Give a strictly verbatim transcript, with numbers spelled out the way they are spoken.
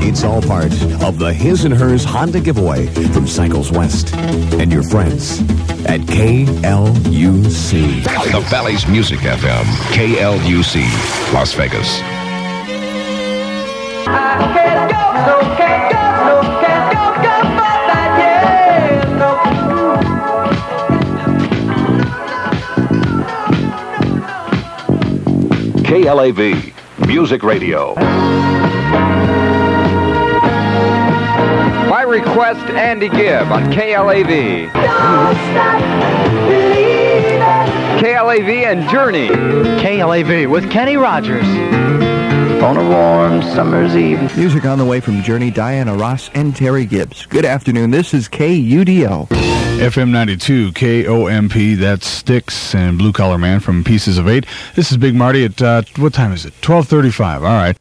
It's all part of the His and Hers Honda giveaway from Cycles West and your friends at K L U C. The Valley's Music F M, K L U C, Las Vegas. I can't go, no, can't go, no, can't go, go for that, yeah, no. K L A V, Music Radio. By request, Andy Gibb on K L A V. Don't stop believing. K L A V and Journey. K L A V with Kenny Rogers. On a warm summer's eve. Music on the way from Journey, Diana Ross, and Terry Gibbs. Good afternoon. This is K U D O. F M ninety-two, K O M P, that's Styx and Blue Collar Man from Pieces of Eight. This is Big Marty at, uh, what time is it? twelve thirty-five. All right.